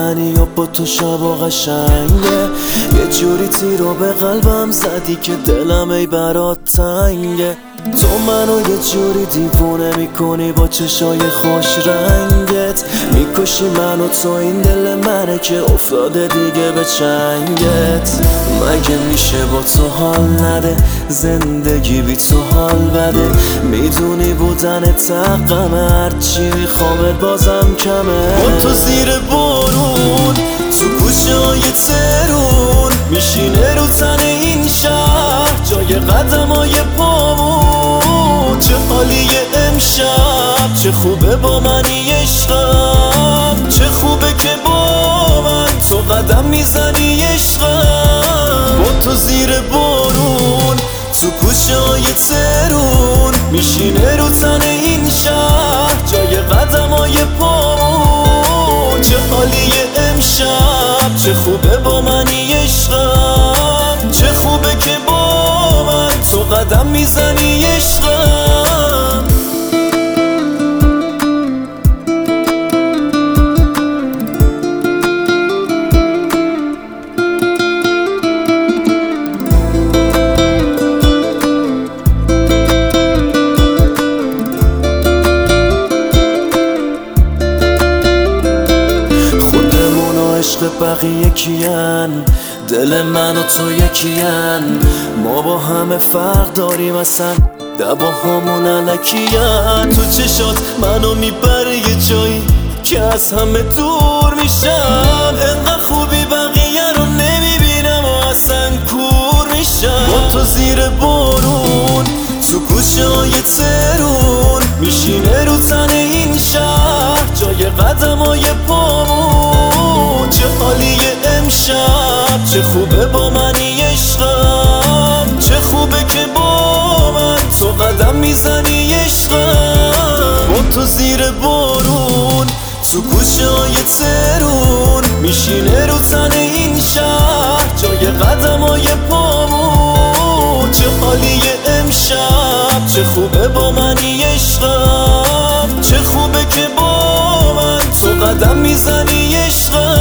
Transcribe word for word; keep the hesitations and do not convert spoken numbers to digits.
معنی و با تو شبا قشنگه. یه جوری تیرو به قلبم زدی که دلم ای برات تنگه. تو منو یه جوری دیوونه میکنی با چشای خوش رنگت. میکشی منو تو این دل منه که افتاده دیگه به چنگت. مگه میشه با تو حال نده زندگی بی تو حال بده. میدونی بودن تقم هرچی میخوامت بازم کمه. با تو زیر بارون تو کوچه های ترون میشینه رو تن این شهر جای قدم های پامون. چه حالیه امشب چه خوبه با منی عشقم. چه خوبه که با من تو قدم میزنی عشقم. با تو زیر بارون تو کوچه های ترون میشینه رو تن این شهر جای قدم های پامون. چه حالیه امشب چه خوبه با منی عشقم. چه خوبه که با من تو قدم میزنی عشقم. عشق بقیه کیان دل من و تو یکیان. ما با همه فرق داریم اصلا دباهامون علکیان. تو چشات منو میبره یه جایی که از همه دور میشم. انقدر خوبی بقیه رو نمیبینم و اصلا کور میشم. با تو زیر بارون تو کوچه های ترون میشینه رو تن این شهر جای قدم های پامون. چه حالیه امشب چه خوبه با منی عشقم. چه خوبه که با من تو قدم میزنی عشقم. با تو زیر بارون تو کوچه های ترون میشینه رو تن این شهر جای قدم های پامون. چه حالیه امشب چه خوبه با منی عشقم. چه خوبه که با من تو قدم میزنی عشقم.